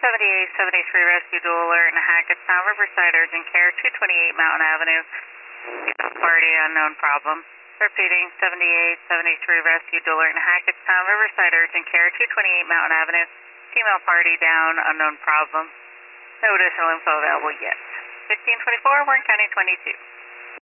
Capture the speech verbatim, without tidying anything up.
seventy-eight seventy-three rescue dual alert in Hackettstown, Riverside urgent care, two twenty-eight Mountain Avenue. Female party, unknown problem. Repeating, seventy-eight seventy-three rescue dual alert in Hackettstown, Riverside urgent care, two twenty-eight Mountain Avenue. Female party down, unknown problem. No additional info available yet. fifteen twenty-four, Warren County twenty-two.